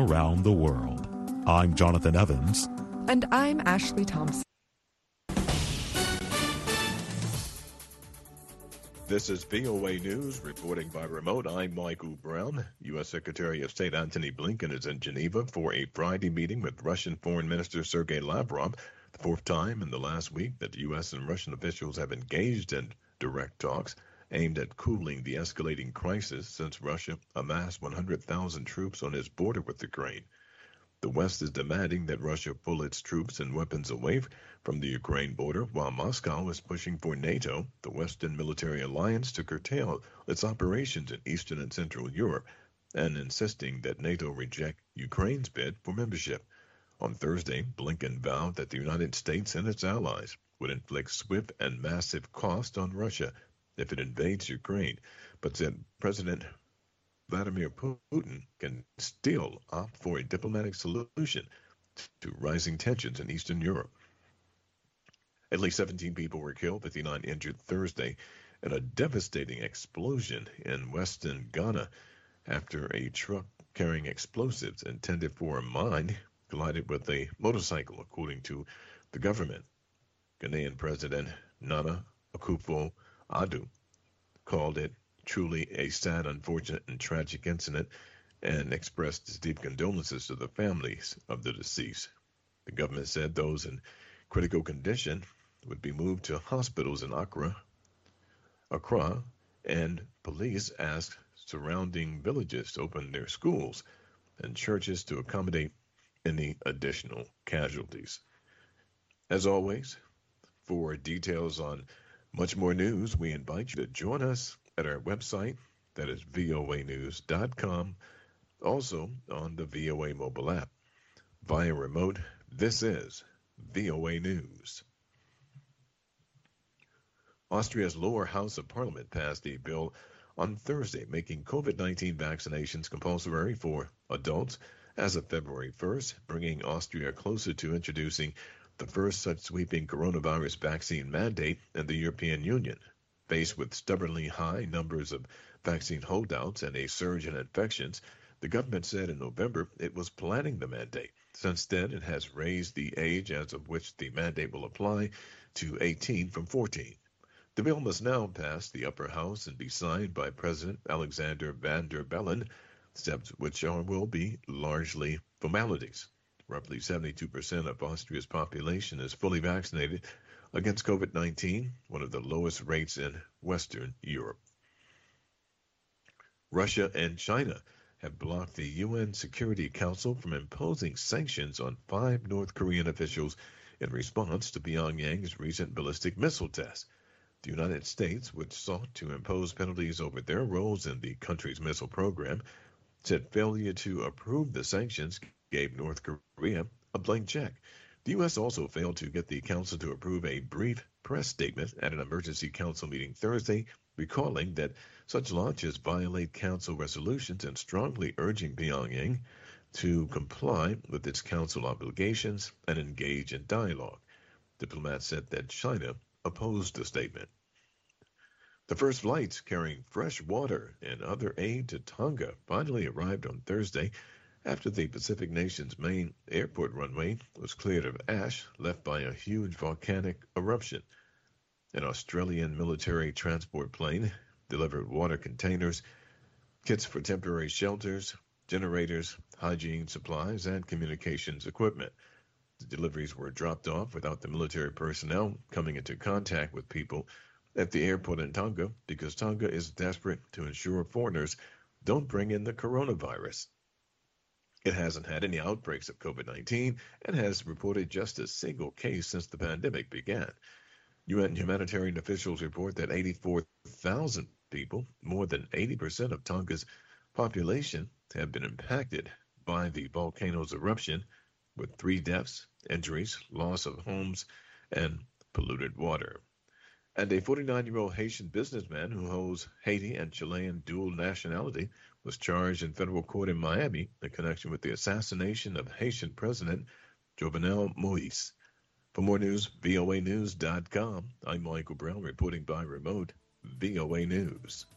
around the world. I'm Jonathan Evans. And I'm Ashley Thompson. This is VOA News, reporting by remote. I'm Michael Brown. U.S. Secretary of State Antony Blinken is in Geneva for a Friday meeting with Russian Foreign Minister Sergei Lavrov, the fourth time in the last week that U.S. and Russian officials have engaged in direct talks aimed at cooling the escalating crisis since Russia amassed 100,000 troops on its border with Ukraine. The West is demanding that Russia pull its troops and weapons away from the Ukraine border, while Moscow is pushing for NATO, the Western military alliance, to curtail its operations in Eastern and Central Europe, and insisting that NATO reject Ukraine's bid for membership. On Thursday, Blinken vowed that the United States and its allies would inflict swift and massive cost on Russia if it invades Ukraine, but said President Vladimir Putin can still opt for a diplomatic solution to rising tensions in Eastern Europe. At least 17 people were killed, 59 injured Thursday in a devastating explosion in western Ghana after a truck carrying explosives intended for a mine collided with a motorcycle, according to the government. Ghanaian President Nana Akufo-Addo called it truly a sad, unfortunate, and tragic incident and expressed his deep condolences to the families of the deceased. The government said those in critical condition would be moved to hospitals in Accra, and police asked surrounding villages to open their schools and churches to accommodate any additional casualties. As always, for details on much more news, we invite you to join us at our website, that is voanews.com, also on the VOA mobile app. Via remote, this is VOA News. Austria's lower house of parliament passed a bill on Thursday making COVID-19 vaccinations compulsory for adults as of February 1st, bringing Austria closer to introducing the first such sweeping coronavirus vaccine mandate in the European Union. Faced with stubbornly high numbers of vaccine holdouts and a surge in infections, the government said in November it was planning the mandate. Since then, it has raised the age as of which the mandate will apply to 18 from 14. The bill must now pass the upper house and be signed by President Alexander Van der Bellen, steps which will be largely formalities. Roughly 72% of Austria's population is fully vaccinated against COVID-19, one of the lowest rates in Western Europe. Russia and China have blocked the UN Security Council from imposing sanctions on 5 North Korean officials in response to Pyongyang's recent ballistic missile test. The United States, which sought to impose penalties over their roles in the country's missile program, said failure to approve the sanctions gave North Korea a blank check. The U.S. also failed to get the council to approve a brief press statement at an emergency council meeting Thursday, recalling that such launches violate council resolutions and strongly urging Pyongyang to comply with its council obligations and engage in dialogue. Diplomats said that China opposed the statement. The first flights carrying fresh water and other aid to Tonga finally arrived on Thursday, after the Pacific nation's main airport runway was cleared of ash left by a huge volcanic eruption. An Australian military transport plane delivered water containers, kits for temporary shelters, generators, hygiene supplies, and communications equipment. The deliveries were dropped off without the military personnel coming into contact with people at the airport in Tonga, because Tonga is desperate to ensure foreigners don't bring in the coronavirus. It hasn't had any outbreaks of COVID-19 and has reported just a single case since the pandemic began. UN humanitarian officials report that 84,000 people, more than 80% of Tonga's population, have been impacted by the volcano's eruption, with 3 deaths, injuries, loss of homes, and polluted water. And a 49-year-old Haitian businessman who holds Haiti and Chilean dual nationality was charged in federal court in Miami in connection with the assassination of Haitian President Jovenel Moïse. For more news, voanews.com. I'm Michael Brown, reporting by remote, VOA News.